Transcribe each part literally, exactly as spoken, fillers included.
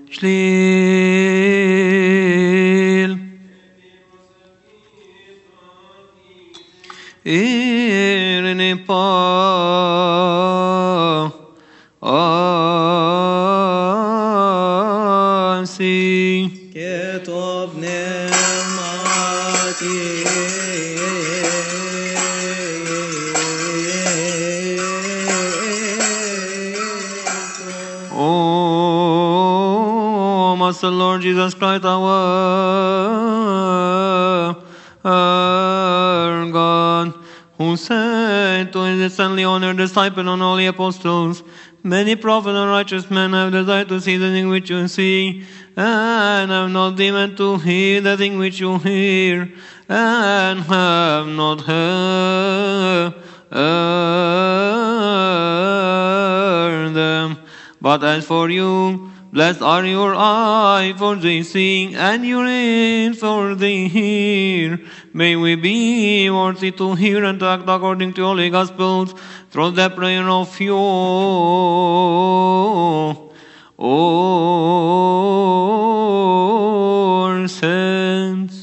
شليل إرني با آسي كتب نعمتي Oh, Master Lord Jesus Christ, our, our God, who said to his only honored disciple and holy apostles, many prophets and righteous men have desired to see the thing which you see, and have not deemed to hear the thing which you hear, and have not heard, heard them. But as for you, blessed are your eyes, for they see, and your ears, for they hear. May we be worthy to hear and to act according to holy gospels, through the prayer of your all saints.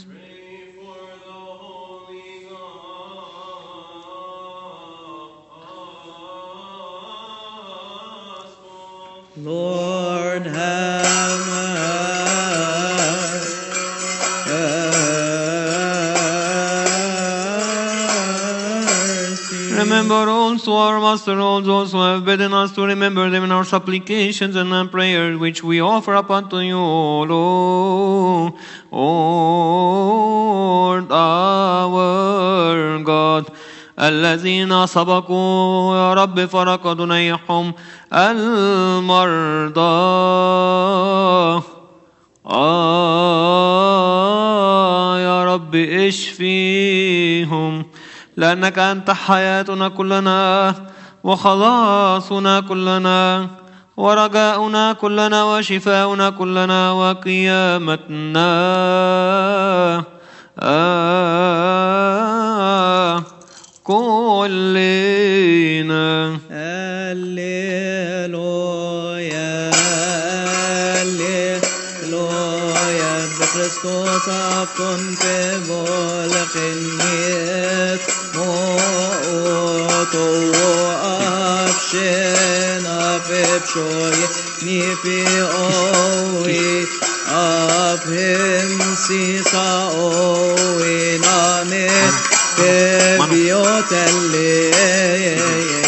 Lord, have mercy. Remember also our Master, all those who have bidden us to remember them in our supplications and in prayers which we offer up unto you, O Lord, Lord our God. الذين سبقوا يا رب فرقدوا نيحهم المرضى آه يا رب اشفيهم لأنك أنت حياتنا كلنا وخلاصنا كلنا ورجاؤنا كلنا وشفاؤنا كلنا وقيامتنا آه كلنا. هللويا هللويا بخريستوس أفتن في volkenhet موت وأفشنا في بشوي نيفي أوي أفهم سيسا أوي ناني بيوت الليل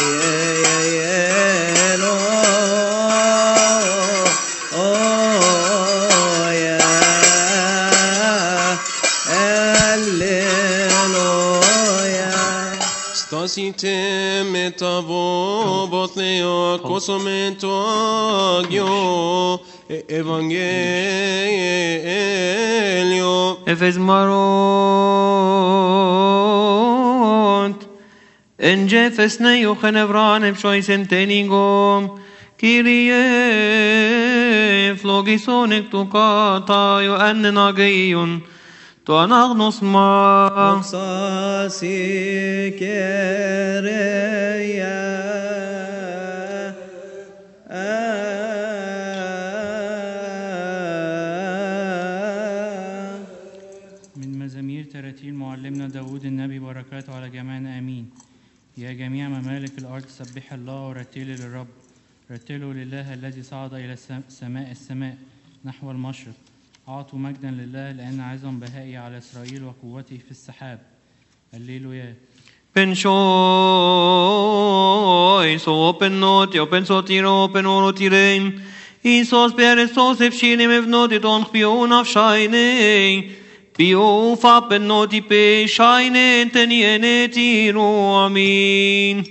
Stasite metavo botneo kosomento agio evangelio Efes marot en jefes ne yochen evran ef shoisen teningom Kyrie flogisonik tu kata yo annen ageion to anagnos ma Oksasi kereya من مزامير تراتيل معلمنا داود النبي بركاته على جميعنا آمين. يا جميع ممالك الأرض سبح الله ورتلوا للرب، رتلوا لله الذي صعد إلى سماء السماء نحو المشرق. أعطوا مجدا لله لأن عظم بهائي على إسرائيل وقوته في السحاب. هللويا. Pensoi so open not open so tiro open oro tirein Isos perestos efshinim evnotit on pion of shine Pio fapen noti pe shine teniene tiro amin.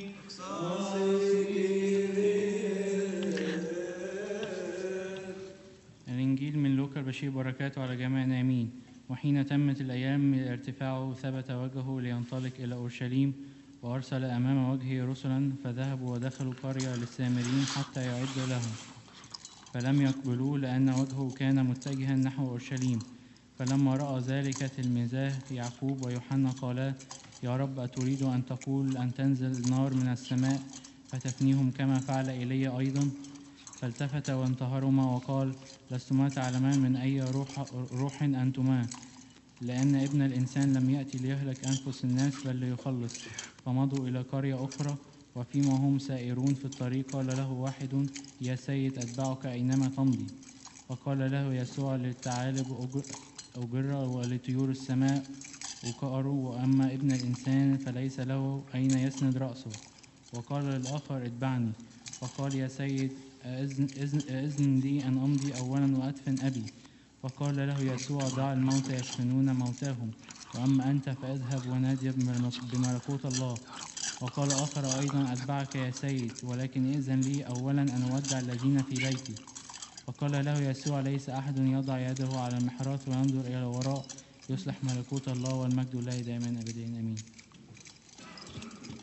الإنجيل من لوقا البشير بركاته على جميعنا آمين. وحين تمت الأيام من ارتفاعه ثبت وجهه لينطلق إلى أورشليم وأرسل أمام وجهه رسلا فذهبوا ودخلوا قرية للسامريين حتى يعد لهم فلم يقبلوه لأن وجهه كان متجها نحو أورشليم. فلما رأى ذلك تلميذاه يعقوب ويوحنا قالا يا رب أتريد أن تقول أن تنزل نار من السماء فتفنيهم كما فعل إيليا أيضا؟ فالتفت وانتهرهما وقال لستما تعلمان من أي روح, روح أنتما، لأن ابن الإنسان لم يأتي ليهلك أنفس الناس بل ليخلص. فمضوا إلى قرية أخرى، وفيما هم سائرون في الطريق قال له واحد يا سيد أتبعك أينما تمضي. فقال له يسوع للثعالب أجر ولطيور السماء أقار، وأما ابن الإنسان فليس له أين يسند رأسه. وقال للآخر اتبعني. فقال يا سيد أذن, أذن, أذن لي أن أمضي أولا وأدفن أبي. فقال له يسوع دع الموتى يدفنون موتاهم، وأما أنت فاذهب ونادي بملكوت الله. وقال آخر أيضا أتبعك يا سيد، ولكن إذن لي أولا أن أودع الذين في بيتي. فقال له يسوع ليس أحد يضع يده على المحرات وينظر إلى الوراء يصلح ملكوت الله، والمجد لله دائما أبدا آمين.